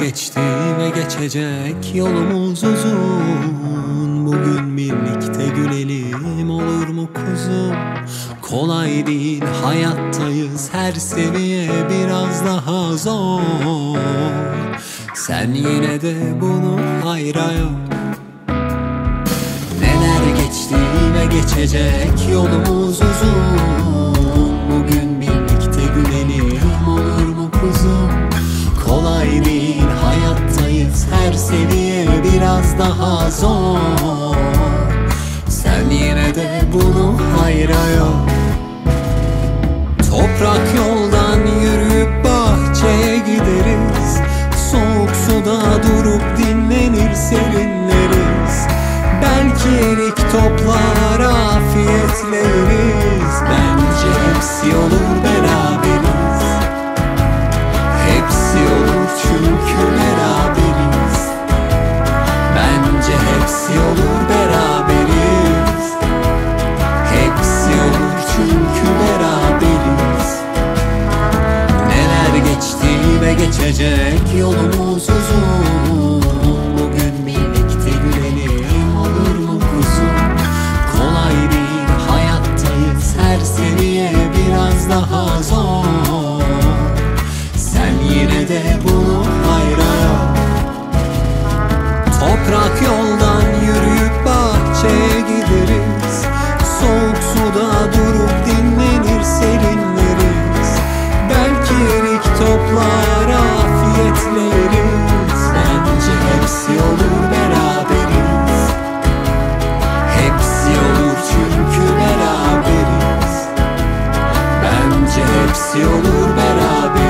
geçti ve geçecek, yolumuz uzun. Bugün birlikte gülelim, olur mu kuzum? Kolay değil, hayattayız, her seviye biraz daha zor. Sen yine de bunu hayra yor. Neler geçti ve geçecek, yolumuz uzun. Bugün birlikte gülelim, olur mu kuzum? Kolay değil, hayattayız, her seviye biraz daha zor. Sen yine de bunu hayra yor. Toprak yoldan yürüyüp bahçeye gideriz, soğuk suda durup dinlenir serinleriz. Belki erik toplar afiyetle yeriz. Bence hepsi olur beraberiz. Hepsi olur çünkü beraberiz. Bence hepsi olur beraberiz. Hepsi olur çünkü beraberiz. Neler geçti ve geçecek, yolumuz uzun. Bugün birlikte gülelim, olur mu kuzum? Kolay değil, hayattayız, her seviye biraz daha zor. Sen yine de bunu hayra yor. Toprak yoldan yürüyüp bahçeye gideriz, soğuk suda durup dinlenir serinleriz. Belki erik toplar afiyetle yeriz. Bence hepsi olur beraberiz. Hepsi olur çünkü beraberiz. Bence hepsi olur beraberiz.